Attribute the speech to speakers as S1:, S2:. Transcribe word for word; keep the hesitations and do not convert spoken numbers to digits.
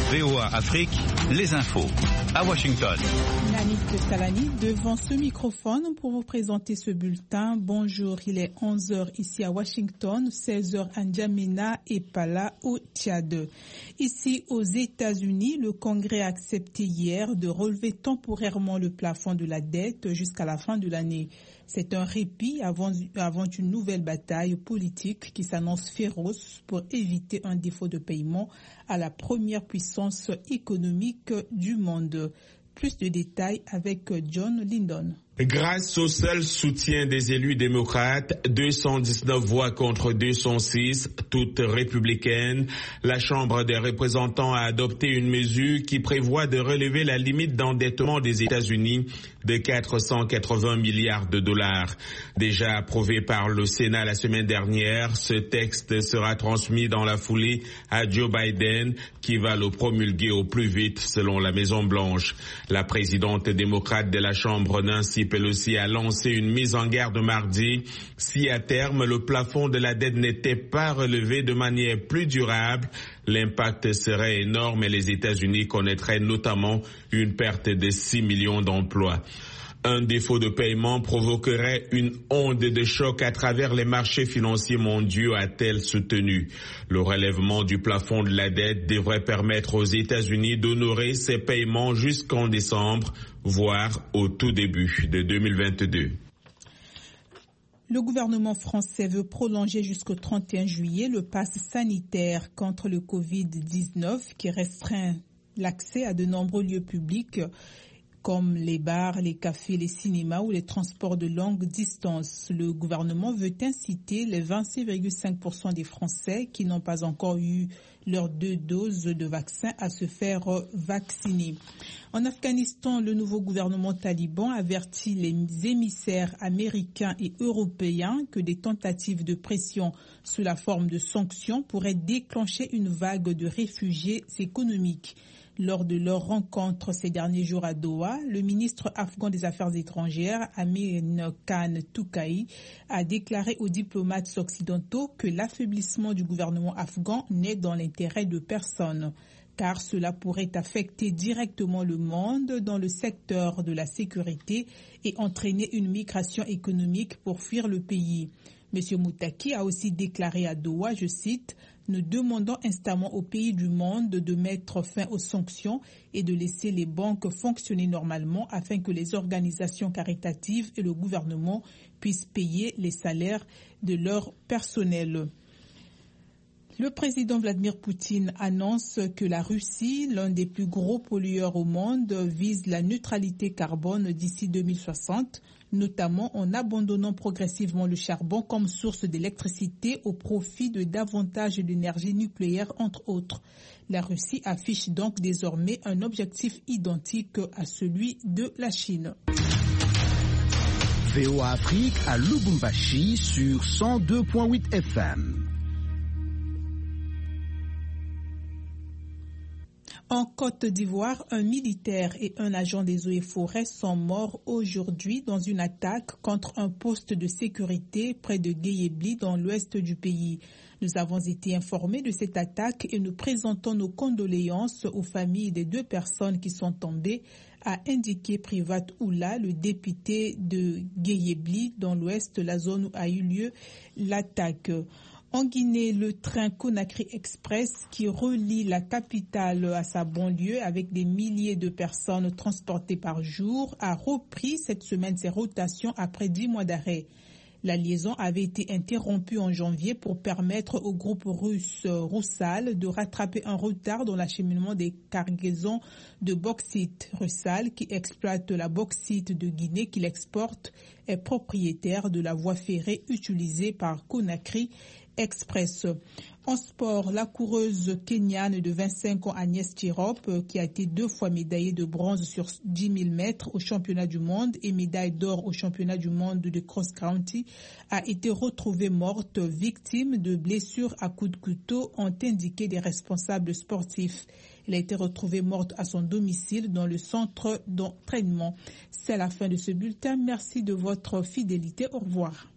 S1: V O A Afrique, les infos. À Washington.
S2: Nanit Talani devant ce microphone pour vous présenter ce bulletin. Bonjour, il est onze heures ici à Washington, seize heures à N'Djamena et Pala au Tchad. Ici aux États-Unis, le Congrès a accepté hier de relever temporairement le plafond de la dette jusqu'à la fin de l'année. C'est un répit avant, avant une nouvelle bataille politique qui s'annonce féroce pour éviter un défaut de paiement à la première puissance économique du monde. Plus de détails avec John Lindon.
S3: Grâce au seul soutien des élus démocrates, deux cent dix-neuf voix contre deux cent six, toutes républicaines, la Chambre des représentants a adopté une mesure qui prévoit de relever la limite d'endettement des États-Unis de quatre cent quatre-vingts milliards de dollars. Déjà approuvé par le Sénat la semaine dernière, ce texte sera transmis dans la foulée à Joe Biden, qui va le promulguer au plus vite selon la Maison-Blanche. La présidente démocrate de la Chambre, Nancy Pelosi, a lancé une mise en garde mardi. Si à terme le plafond de la dette n'était pas relevé de manière plus durable, l'impact serait énorme et les États-Unis connaîtraient notamment une perte de six millions d'emplois. Un défaut de paiement provoquerait une onde de choc à travers les marchés financiers mondiaux, a-t-elle soutenu. Le relèvement du plafond de la dette devrait permettre aux États-Unis d'honorer ces paiements jusqu'en décembre, voire au tout début de deux mille vingt-deux.
S2: Le gouvernement français veut prolonger jusqu'au trente et un juillet le pass sanitaire contre le covid dix-neuf qui restreint l'accès à de nombreux lieux publics comme les bars, les cafés, les cinémas ou les transports de longue distance. Le gouvernement veut inciter les vingt-six virgule cinq pour cent des Français qui n'ont pas encore eu leurs deux doses de vaccin à se faire vacciner. En Afghanistan, le nouveau gouvernement taliban avertit les émissaires américains et européens que des tentatives de pression sous la forme de sanctions pourraient déclencher une vague de réfugiés économiques. Lors de leur rencontre ces derniers jours à Doha, le ministre afghan des Affaires étrangères, Amin Khan Toukaï, a déclaré aux diplomates occidentaux que l'affaiblissement du gouvernement afghan n'est dans l'intérêt de personne, car cela pourrait affecter directement le monde dans le secteur de la sécurité et entraîner une migration économique pour fuir le pays. M. Moutaki a aussi déclaré à Doha, je cite, « Nous demandons instamment aux pays du monde de mettre fin aux sanctions et de laisser les banques fonctionner normalement afin que les organisations caritatives et le gouvernement puissent payer les salaires de leur personnel. » Le président Vladimir Poutine annonce que la Russie, l'un des plus gros pollueurs au monde, vise la neutralité carbone d'ici deux mille soixante, notamment en abandonnant progressivement le charbon comme source d'électricité au profit de davantage d'énergie nucléaire, entre autres. La Russie affiche donc désormais un objectif identique à celui de la Chine.
S4: V O A Afrique à Lubumbashi sur cent deux virgule huit F M.
S2: En Côte d'Ivoire, un militaire et un agent des eaux et forêts sont morts aujourd'hui dans une attaque contre un poste de sécurité près de Gueyébli dans l'ouest du pays. Nous avons été informés de cette attaque et nous présentons nos condoléances aux familles des deux personnes qui sont tombées, a indiqué Privat Oula, le député de Gueyébli dans l'ouest, la zone où a eu lieu l'attaque. En Guinée, le train Conakry Express, qui relie la capitale à sa banlieue avec des milliers de personnes transportées par jour, a repris cette semaine ses rotations après dix mois d'arrêt. La liaison avait été interrompue en janvier pour permettre au groupe russe Rusal de rattraper un retard dans l'acheminement des cargaisons de bauxite. Rusal, qui exploite la bauxite de Guinée qu'il exporte, est propriétaire de la voie ferrée utilisée par Conakry Express. En sport, la coureuse kenyane de vingt-cinq ans Agnès Tirop, qui a été deux fois médaillée de bronze sur dix mille mètres au championnat du monde et médaille d'or au championnat du monde de cross-country, a été retrouvée morte, victime de blessures à coups de couteau, ont indiqué des responsables sportifs. Elle a été retrouvée morte à son domicile dans le centre d'entraînement. C'est la fin de ce bulletin. Merci de votre fidélité. Au revoir.